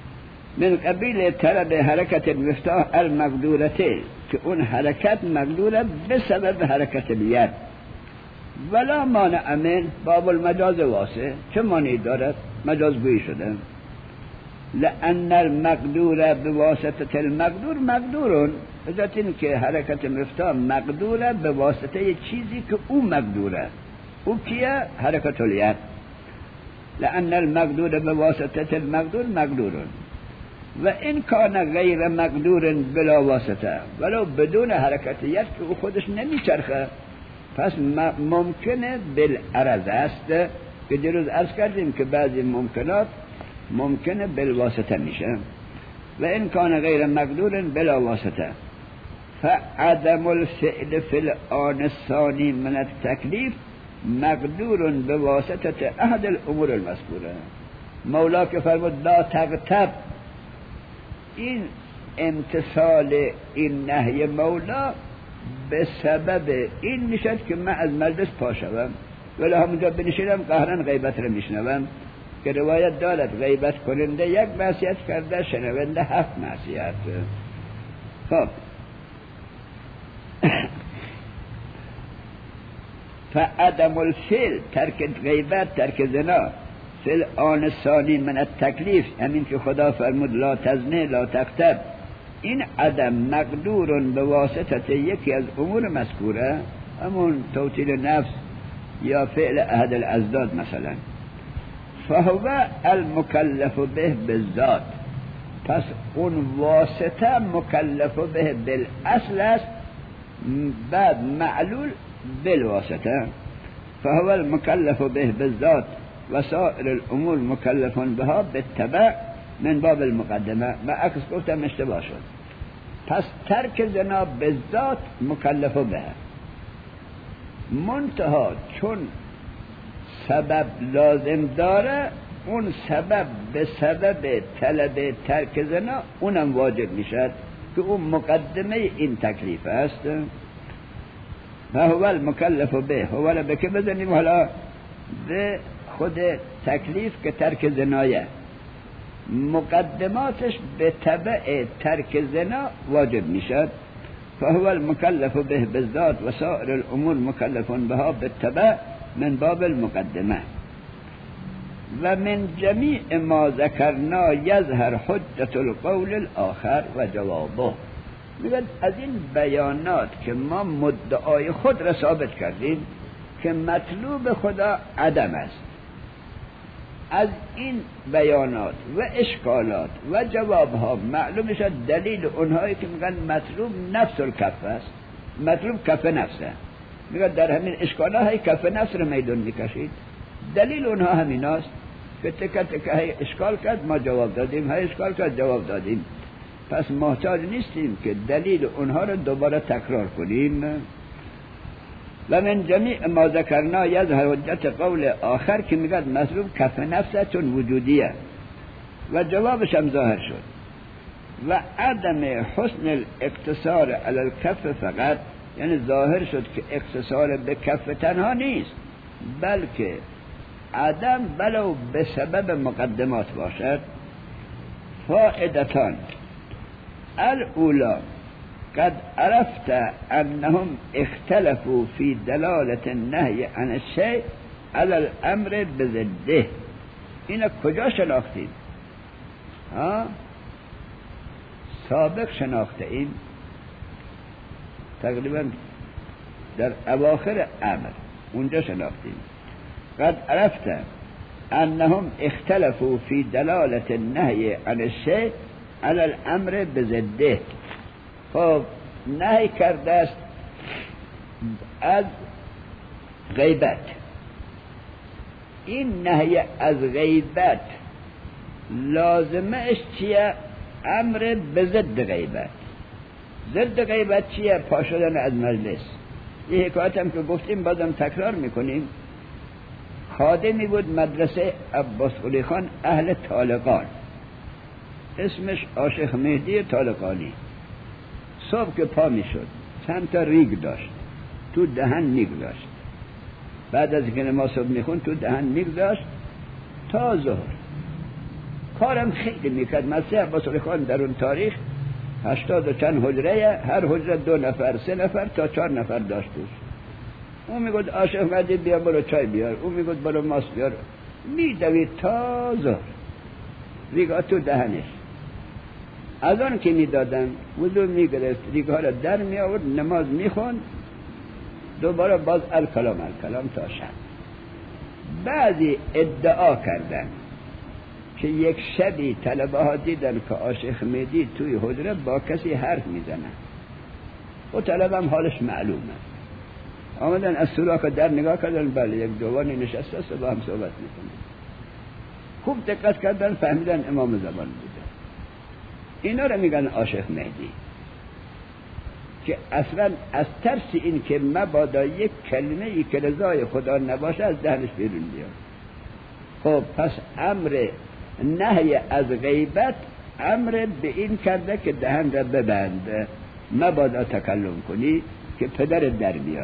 S1: من قبیل طلب حرکت المفتاح المقدورته که اون حرکت مقدوره به سبب حرکت الید. ولا مانع من باب المجاز واسع، چه مانعی دارد؟ مجازگویی شده. لأن المقدور بواسطه المقدور مقدورون، بذات این که حرکت مفتاح مقدوره به واسطه چیزی که او مقدوره. او کیه؟ حرکت الید. لأن المقدور بواسطه المقدور مقدورون و این کان غیر مقدور بلا واسطه، ولو بدون حرکت ید که او خودش نمیچرخه، پس ممکنه بالعرض است که دیروز عرض کردیم که بعضی ممکنات ممکنه بالواسطه میشه. و این کان غیر مقدور بلا واسطه فعدم الفعل فی الآن الثانی من التکلیف مقدور بواسطه احد الامور المذکوره. مولا که فرمود لا تغتب، این امتصال این نهی مولا به سبب این میشد که من از مجلس پاشوم، ولی همونجا بنشینم قهرن غیبت رو میشنوم که روایت دارد غیبت کننده یک معصیت کرده، شنونده هفت معصیت. خب فعدم الفعل ترک غیبت ترک زنا فی الآن الثانی من التکلیف، همین که خدا فرمود لا تزنی لا تغتب، این عدم مقدور به واسطه یکی از امور مذکوره، همون توطیل نفس یا فعل احد الازداد مثلا. فهو المکلف به بالذات، پس اون واسطه مکلف به بالاصل است، بعد معلول بالواسطه. فهو المکلف به بالذات و سائر الامور مکلفون بها بالتبع من باب المقدمه. و عکس گفتم اشتباه شد. پس ترک زنا به ذات مکلف به، منتها چون سبب لازم داره، اون سبب به سبب طلب ترک زنا اونم واجب میشد که اون مقدمه این تکلیف است. و هو المکلف به، هو را به که بزنیم حالا؟ به خود تکلیف که ترک زنایه، مقدماتش به تبع ترک زنا واجب میشد. فهو المکلف به بالذات و سائر الامور مکلفون بها بالتبع من باب المقدمه. و من جمیع ما ذکرنا یظهر حجت القول الاخر و جوابه. میگن از این بیانات که ما مدعای خود را ثابت کردیم که مطلوب خدا عدم است، از این بیانات و اشکالات و جوابها معلوم شد دلیل اونهایی که میگن مطلوب نفس الکف است، مطلوب کف نفسه. میگن در همین اشکالات های کف نفس رو میدون میکشید، دلیل اونها همین است که تکه تکه های اشکال کرد ما جواب دادیم، های اشکال کرد جواب دادیم. پس محتاج نیستیم که دلیل اونها رو دوباره تکرار کنیم. و من جمیع ما ذکرنا یظهر حجت قول آخر که میگه مطلوب کف نفسه چون وجودیه و جوابش هم ظاهر شد. و عدم حسن الاقتصار علی الکف فقط، یعنی ظاهر شد که اقتصار به کف تنها نیست، بلکه عدم ولو به سبب مقدمات باشد. فائدتان الاولا قد عرفت انهم اختلفوا في دلالة النهي عن الشيء على الامر بضده. اینا کجا شناختید؟ ها سابق شناخته این تقریبا در اواخر امر اونجا شناختیم. قد عرفت انهم اختلفوا في دلالة النهي عن الشيء على الامر بضده. خب نهی کرده است از غیبت، این نهی از غیبت لازمش چیه؟ امر به ضد غیبت. ضد غیبت چیه؟ پاشدن از مجلس. این حکایت هم که گفتیم بازم تکرار میکنیم. خادمی بود مدرسه عباس قلی خان اهل طالقان، اسمش آشیخ مهدی طالقانی. صبح که پا می شد چند تا ریگ داشت، تو دهن نیگ داشت. بعد از که نماز صبح می خون تو دهن نیگ داشت تا ظهر. کارم خیلی میکرد. مسیح عباس علی خان در اون تاریخ هشتاد و چند حجره، هر حجره دو نفر سه نفر تا چهار نفر داشت توش. اون میگفت عاشق مهدی بیا برو چای بیار، اون میگفت برو ماست بیار، میدوید تا ظهر ریگا تو دهنش. از آن که میدادن وضو میگرفت، ریگا را در می آورد، نماز میخوند، دوباره باز الکلام الکلام تا شب. بعضی ادعا کردن که یک شبی طلبه ها دیدن که عاشق مهدی توی حجره با کسی حرف میزنن و طلبه هم حالش معلومه. آمدن از سوراخ در نگاه کردن، بله یک جوانی نشسته است و با هم صحبت میکنه. خوب دقت کردن فهمیدن امام زمان بوده. اینا رو میگن عاشق مهدی، که اصلا از ترس این که مبادا یک کلمه ای که رضای خدا نباشه از دهنش بیرون بیاد. خب پس امر نهی از غیبت امر به این کرده که دهن را ببند، مبادا تکلم کنی که پدر در بیاد.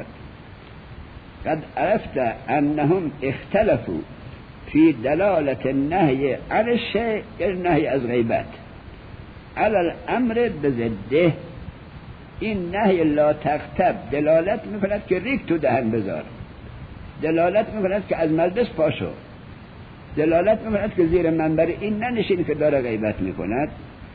S1: قد عرفت انهم اختلفوا فی دلالت النهی عن الشیء النهی از غیبت علی الامر بضده. این نهی لا تغتب دلالت میکند که ریگ تو دهن بذار، دلالت میکند که از مجلس پاشو، دلالت میکند که زیر منبر این ننشین که داره غیبت میکند.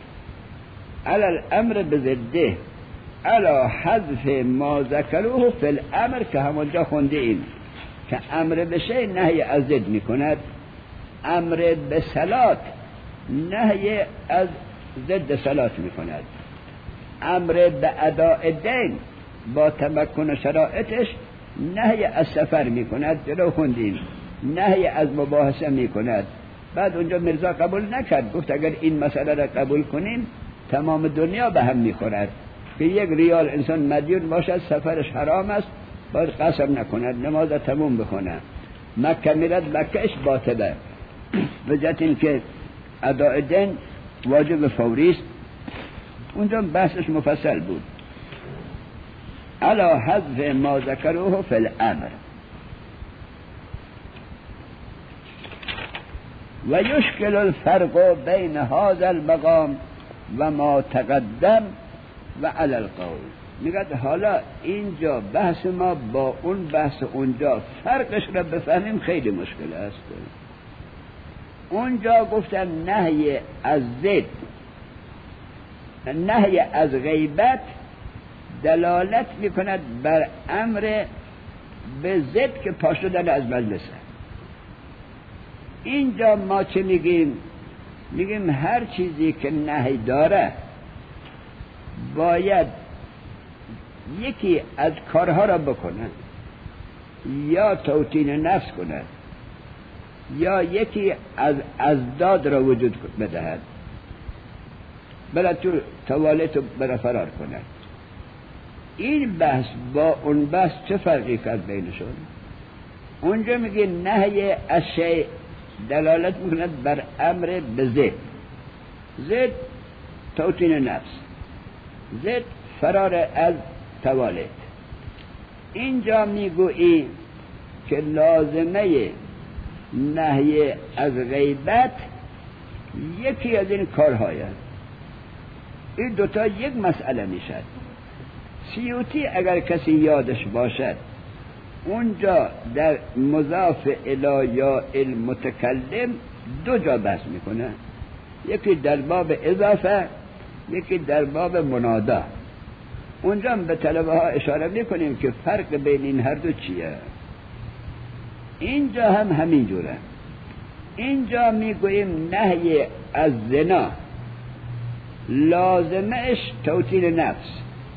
S1: علی الامر بضده علی حذف ما ذکروه فی الامر، که همونجا خونده این که امر بشه نهی از ضد میکند، امر به صلات نهی از ضد صلات میکند، امر به اداء دین با تمکن شرائطش نهی از سفر میکند، جلو خوندیم، نهی از مباحثه میکند. بعد اونجا مرزا قبول نکرد، گفت اگر این مسئله را قبول کنیم تمام دنیا به هم میخورد، که یک ریال انسان مدیون باشد سفرش حرام است، باید قسم نکند، نماز تموم بکنه، مکه میرد مکهش باطله، وجهت این که اداء دین واجب فوری است. اونجا بحثش مفصل بود. علا حذف ما ذکروه فی الامر و یشکل الفرق بین هذا المقام و ما تقدم و علی القول. میگه حالا اینجا بحث ما با اون بحث اونجا فرقش را بفهمیم خیلی مشکل است. اونجا گفتن نهی از ضد، نهی از غیبت دلالت میکند بر امر به ضد که پاشدن از مجلسه. اینجا ما چه میگیم؟ میگیم هر چیزی که نهی داره باید یکی از کارها را بکنه، یا توطین نفس کند، یا یکی از ازداد را وجود بدهد، بلا تو توالت برا فرار کند. این بحث با اون بحث چه فرقی کرد بینشون؟ اونجا میگه نهی از شیء دلالت میکند بر امر به ضد، ضد توطین نفس، ضد فرار از توالت. اینجا میگویی که لازمه نهی از غیبت یکی از این کارهای است. این دوتا یک مسئله میشد. سیوطی اگر کسی یادش باشد اونجا در مضاف الی یا المتکلم دو جا بحث میکنه، یکی در باب اضافه، یکی در باب منادا. اونجا هم به طلبه ها اشاره میکنیم که فرق بین این هر دو چیه. اینجا هم همین جوره. اینجا میگوییم نهی از زنا لازمش توطین نفس،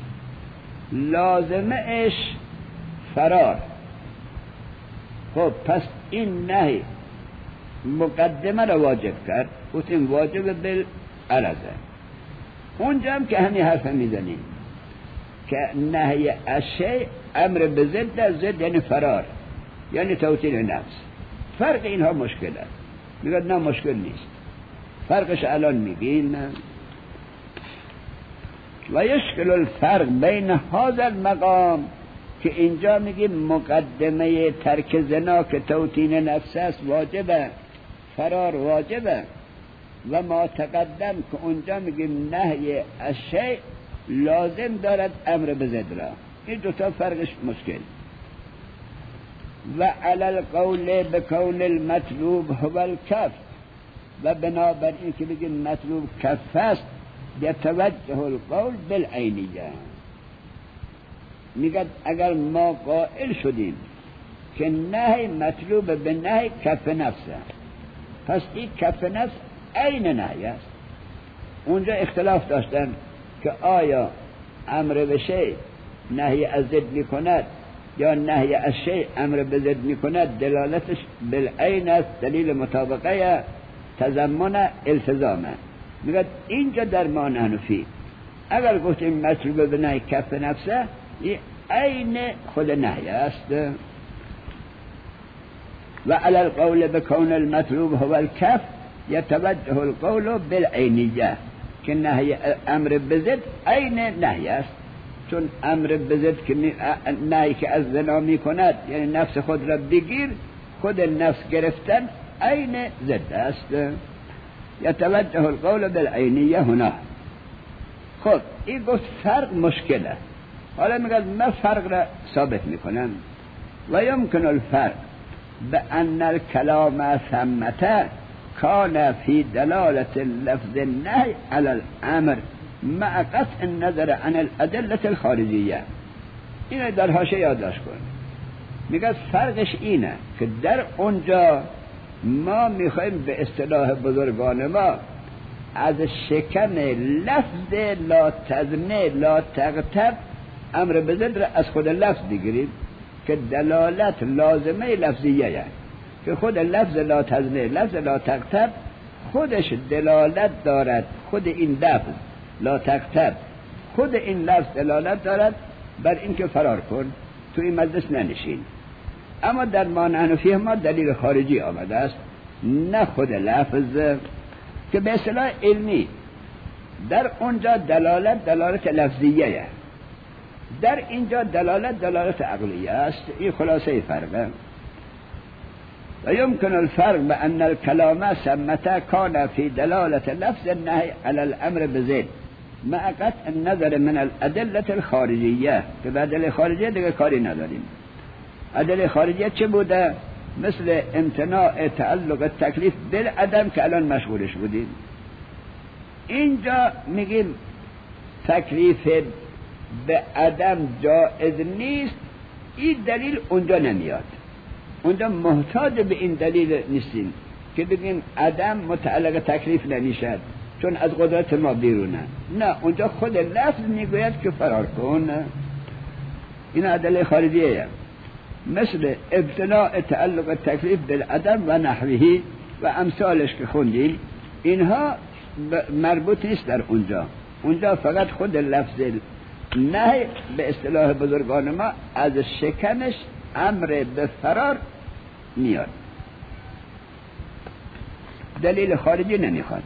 S1: لازمش فرار. خب پس این نهی مقدمه را واجب کرد، گفتیم واجب بالعرضه. اونجا هم که همین حرف میزنیم که نهی از شیء امر به ضد، ضد یعنی فرار، یعنی توطین نفس. فرق اینها مشکل است. میگه نه مشکل نیست، فرقش الان میگین. و یشکل الفرق بین هذا المقام، که اینجا میگیم مقدمه ترک زنا که توطین نفس است واجبه، فرار واجبه، و ما تقدم که اونجا میگیم نهی از شیء لازم دارد امر به ضد را. این دوتا فرقش مشکل. و علی القول بکون المطلوب هو الکف، و بنابر این که بگیم مطلوب کف است یتوجه القول بالعینیه. میگه اگر ما قائل شدیم که نهی مطلوب به نهی کف نفسه، پس این کف نفس عین نهی است. اونجا اختلاف داشتن که آیا امر به شیء نهی از ضد میکند یا نهی از شیء امر به ضد میکند. دلالتش بالعین است، دلیل مطابقه تضمن التزامه. میگه اینجا در ما حنفی اگر گفتیم مطلوب به نهی کف نفسه، این عین خود نهی است. و علی القول بکون المطلوب هو الکف یتوجه القول بالعینیه، که نهی امر به ضد عین نهی است. چون امر به ضد که نهی که از زنا می کند یعنی نفس خود را بگیر، خود نفس گرفتن عین ضد است. یتوجه القول بالعینیه هنا. خب این گفت فرق مشکله. حالا میگه من فرق را ثابت میکنم. و یمکن الفرق بأن الكلام ثمته کان فی دلالت لفظ النهی علی الامر مع قطع النظر عن الادله الخارجیه. اینو در حاشیه یادداشت کن. میگه فرقش اینه که در اونجا ما میخوایم به اصطلاح بزرگان ما از شکم لفظ لا تزنه لا تغتب امر به ضد را از خود لفظ بگیریم که دلالت لازمه لفظیه یه. که خود لفظ لا تزنه لفظ لا تغتب خودش دلالت دارد، خود این لفظ لا تغتب خود این لفظ دلالت دارد بر اینکه فرار کن، تو این مجلس ننشین. اما در ما حنفی ما دلیل خارجی آمده است، نه خود لفظ، که به اصطلاح علمی در اونجا دلالت دلالت لفظیه، در اینجا دلالت دلالت عقلیه است. این خلاصه فرقه. و یمکن الفرق بأن الكلام ثمته کان فی دلالت لفظ النهی علی الامر بزد مع قطع النظر من الادله الخارجیه. که به ادله خارجیه دیگه کاری نداریم. ادله خارجیه چه بوده؟ مثل امتناع تعلق تکلیف بالعدم که الان مشغولش بودیم. اینجا میگیم تکلیف به عدم جائز نیست. این دلیل اونجا نمیاد. اونجا محتاج به این دلیل نیستیم که بگیم عدم متعلق تکلیف نمیشد چون از قدرت ما بیرونه. نه، اونجا خود لفظ میگوید که فرار کن. این ادله خارجیه، مثل ابتلاء تعلق تکلیف بالعدم و نحوهی و امثالش که خوندیم. اینها مربوط نیست در اونجا. اونجا فقط خود لفظ نه به اصطلاح بزرگان ما از شکمش امر به فرار میاد. دلیل خارجی نمیخواد.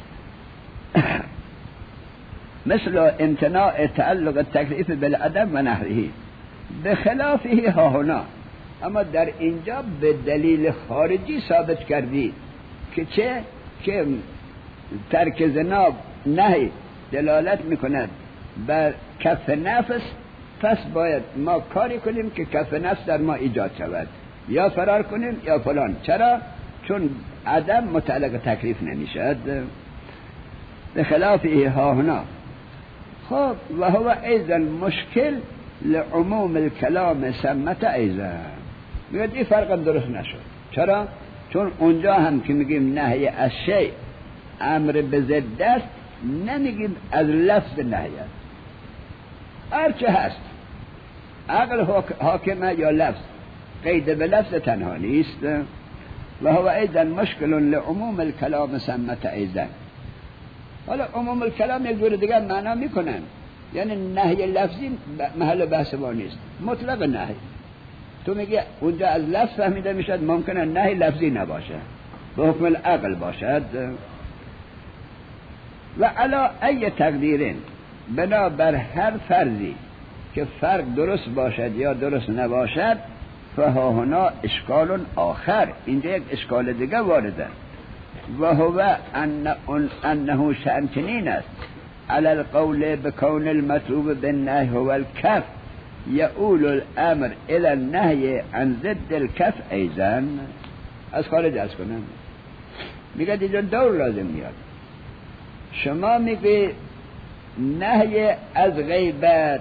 S1: مثل امتناع تعلق تکلیف بالعدم و نحوهی به خلافه ها هنا. اما در اینجا به دلیل خارجی ثابت کردی که چه؟ که ترک زنا نهی دلالت میکند بر کف نفس، پس باید ما کاری کنیم که کف نفس در ما ایجاد شود، یا فرار کنیم یا فلان. چرا؟ چون عدم متعلق تکلیف نمیشد. به خلافه ها هنا. خب و هو ایضا مشکل لعموم الکلام سمت ایضا. میگه این فرق درست نشد. چرا؟ چون اونجا هم که میگیم نهی از شیء امر به ضد است، نمیگیم از لفظ نهی است. هرچه هست عقل حاکمه یا لفظ، قید به لفظ تنها نیست. و هو ایضا مشکل لعموم الکلام سمت ایضا. حالا عموم الکلام یک جور دیگر معنا میکنن، یعنی نهی لفظی محل بحث ما نیست، مطلق نهی. تو میگی اونجا از لفظ فهمیده میشد، ممکنه نهی لفظی نباشه، به حکم العقل باشد. و علا ای تقدیرین، بنا بر هر فرضی که فرق درست باشد یا درست نباشد، فها هنا اشکال آخر، اینجا یک اشکال دیگه وارده. و هو ان انه شأن چنین است علی القول بکون المطلوب بالنهی هو الکف یؤول الامر الى النهی عن ضد الکف ایضا. از خارج از کنم میگه اینجا دور لازم میاد. شما میگه نهی از غیبت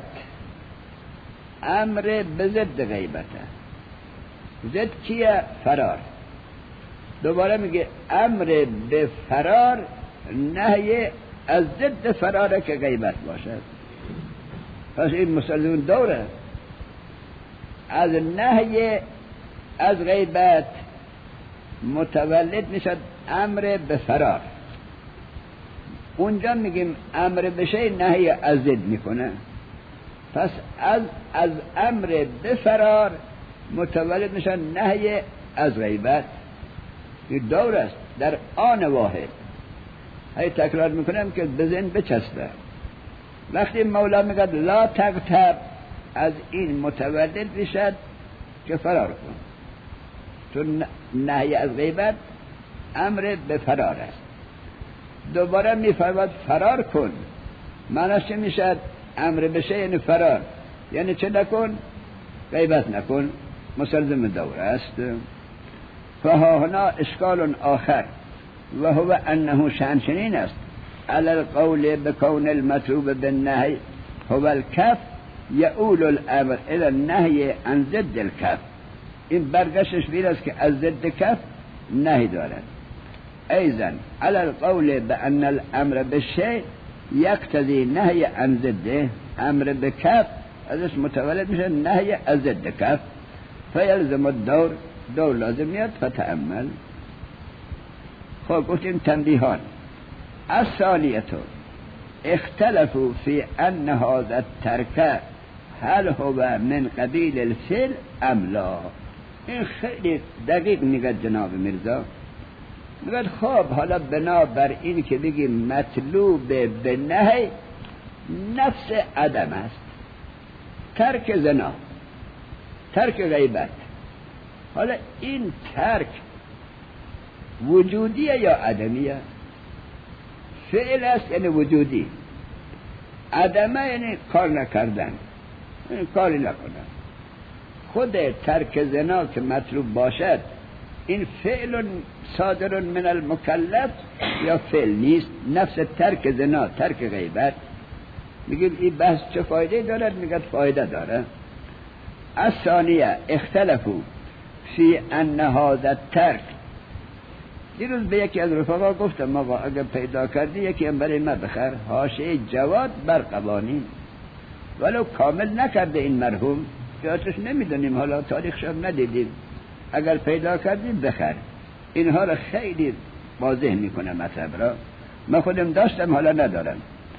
S1: امر به ضد غیبته. ضد کیه؟ فرار. دوباره میگه امر به فرار نهی از ضد فراره که غیبت باشد. پس این مسلمون دوره. از نهی از غیبت متولد میشد امر به فرار. اونجا میگیم امر به شی نهی از ضد میکنه. پس از از امر به فرار متولد میشن نهی از غیبت. این دور است در آن واحد. هی تکرار میکنم که بزن بچسبه. وقتی مولا میگه لا تغتب، از این متولد میشد که فرار کن، چون نهی از غیبت امر به فرار است. دوباره میفرماد فرار کن، معناش چه میشد؟ امر بشه یعنی فرار، یعنی چه نکن؟ غیبت نکن. مستلزم دور است. فها هنا اشکال آخر و هو انه شأن چنین است علی القول بکون المطلوب بالنهی هو الکف یؤول الامر الى النهی عن ضد الکف. این برگشتش بیر است که از ضد کف نهی دارد. ایضا علی القول بان الامر بالشیء یقتضی نهی عن ضده، امر بکف ازش متولد میشه نهی از ضد کف. فیلزم الدور، دور لازم میاد. فتأمل. خب گفتیم تنبیهان. الثانیه اختلفوا فی ان هذا الترک هل هو من قبیل الفعل ام لا. این خیلی دقیق میگه جناب میرزا. میگه خب حالا بنا بر این که بگیم مطلوب به نهی نفس عدم است، ترک زنا، ترک غیبت، حالا این ترک وجودیه یا عدمیه؟ فعل است یعنی وجودی، عدمه یعنی کار نکردن، یعنی کاری نکنن. خود ترک زنا که مطلوب باشد این فعل صادر من المکلف یا فعل نیست؟ نفس ترک زنا، ترک غیبت. میگیم این بحث چه فایده دارد؟ میگه فایده داره. الثانیه اختلفوا فی ان هذا الترک. دیروز به یکی از رفقا گفتم آقا اگر پیدا کردی یکی هم برای ما بخر، حاشیه جواد بر قوانین، ولو کامل نکرده این مرحوم که اتش نمیدونیم، حالا تاریخش هم ندیدیم، اگر پیدا کردی بخر. اینها را خیلی واضح میکنه مطلب را. من خودم داشتم حالا ندارم.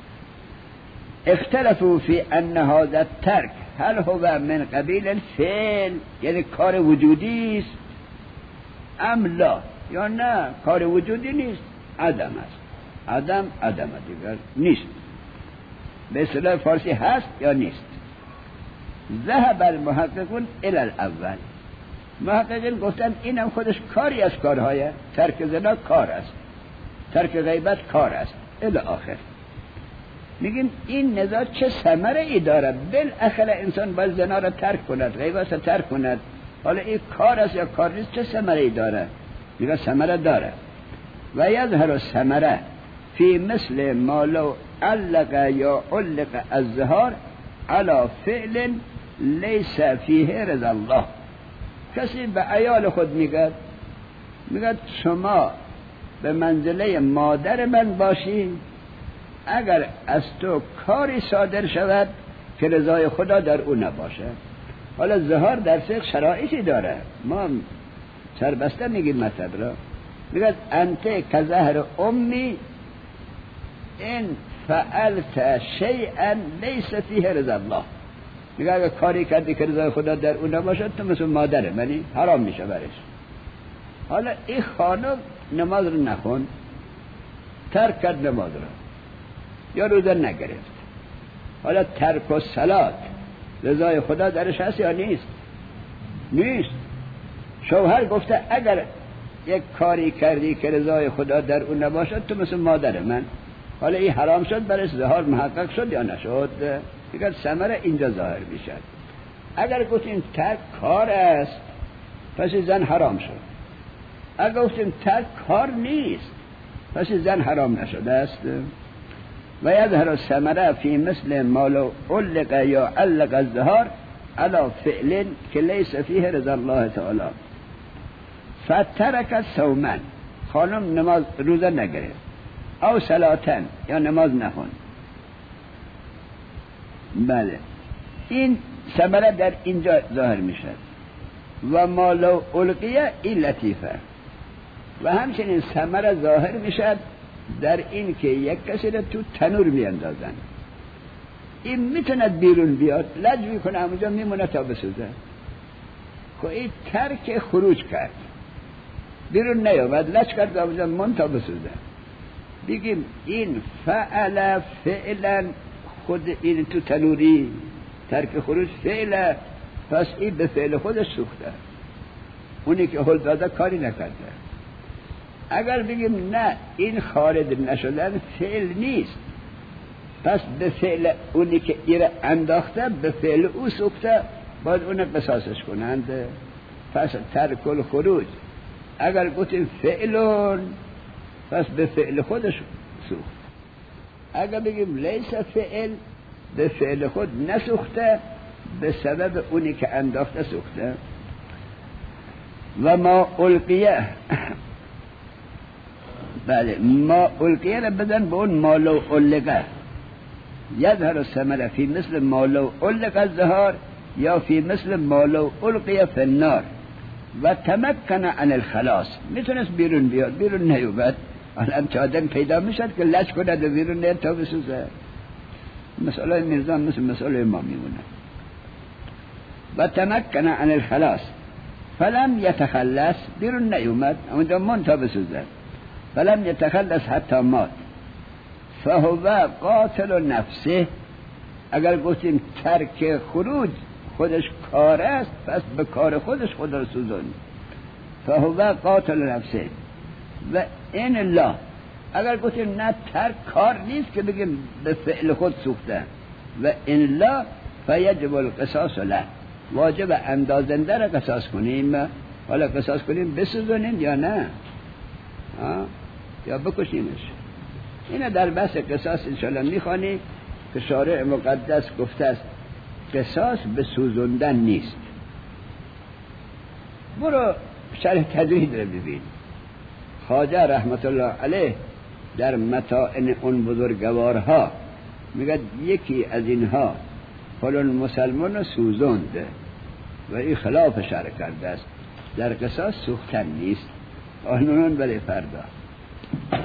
S1: اختلفوا فی ان هذا الترک هل هو من قبیل الفعل، یعنی کار وجودی است، ام لا، یا نه کار وجودی نیست، عدم است. عدم عدم دیگر نیست، به اصطلاح فارسی هست یا نیست. ذهب المحققون الی الاول. محققین گفتن اینم خودش کاری از کارهای، ترک زنا کار است، ترک غیبت کار است الی آخر. میگیم این نزاع چه ثمره ای داره؟ بالاخره انسان باید زنا را ترک کند، غیبت را ترک کند. حالا این کار است یا کار نیست، چه ثمره ای داره؟ میگه ثمره داره. و یظهر الثمره فی مثل ما لو علق یا علق الظهار علی فعل لیس فیه رضا الله. کسی به عیال خود میگه میگه شما به منزله مادر من باشی، اگر از تو کاری صادر شود که رضای خدا در او نباشه. حالا ظهار در فقه شرایطی داره، ما سربسته میگیم مطلب را. میگه انت کظهر امی ان فعلت شیئا لیس فیه رضا الله. میگه اگر کاری کردی که رضای خدا در او نباشه تو مثل مادر منی، حرام میشه برش. حالا این خانم نماز رو نخون، ترک کرد نماز رو یا روزه نگرفت، حالا ترک و صلات رضای خدا درش هست یا نیست؟ نیست. شوهر گفته اگر یک کاری کردی که رضای خدا در اون نباشد، تو مثل مادر من. حالا این حرام شد، برای ظهار محقق شد یا نشد؟ دیگر ثمره اینجا ظاهر میشد. اگر گفتیم ترک کار است، پس زن حرام شد. اگر گفتیم ترک کار نیست، پس زن حرام نشده است. و یظهر الثمره فی مثل ما لو علق یا علق الظهار علی فعل که لیس فیه رضا الله تعالی. فترک صوما، خانم نماز روزه نگرفت، او صلاتن یا نماز نخون. بله، این ثمره در اینجا ظاهر میشد. و ما لو القیه این لطیفه. و همچنین ثمره ظاهر میشد در این که یک کسی را تو تنور میاندازن، این میتوند بیرون بیاد، لج میکنه همونجا میمونه تا بسوزه. که این ترک خروج کرد، بیرون نیامد، لج کرد همونجا من تا بسوزه. بگیم این فعل فعلا، خود این تو تنوری ترک خروج فعله، پس این به فعل خودش سوخته، اونی که هل داده کاری نکرده. اگر بگیم نه این خارج نشدن فعل نیست، پس به فعل اونی که ایره انداخته به فعل او سوخته، باید اون قصاصش کنند. پس ترک الخروج اگر گفتیم فعلون، پس به فعل خودش سوخت. اگر بگیم لیس فعل، به فعل خود نسوخته، به سبب اونی که انداخته سوخته. و ما القیه، بله، ما القیه را بدن به اون مالو علقه. یظهر الثمره فی مثل مالو علق الظهار یا فی مثل مالو القیه فی النار و تمکن عن الخلاص. میتونست بیرون بیاد، بیرون نیومد. الان چادن پیدا میشد که لج کنه و بیرون نیاد تا بسوزه. مسئله میرزا مثل مسئله ما میمونه. و تمکن عن الخلاص فلم یتخلص، بیرون نیومد، اونجا من تا بسوزه. فلم یتخلص حتی مات فهو قاتل نفسه. اگر گفتیم ترک خروج خودش کار است، پس به کار خودش خود را سوزون. فهو قاتل نفسه. و این الله، اگر گفتیم نه ترک کار نیست که بگیم به فعل خود سوخته، و این الله فیجب القصاص له، واجب اندازنده را قصاص کنیم. حالا قصاص کنیم بسوزونیم یا نه، ها؟ یا بکشیمش. اینه در بحث قصاص انشاءالله میخوانی که شارع مقدس گفته است قصاص به سوزوندن نیست. برو شرح تجرید رو ببین. خواجه رحمت الله علیه در متاعن اون بزرگوارها میگه یکی از اینها فلان مسلمان رو سوزونده و این خلاف شرع کرده است. در قصاص سوختن نیست. آنون بله فردا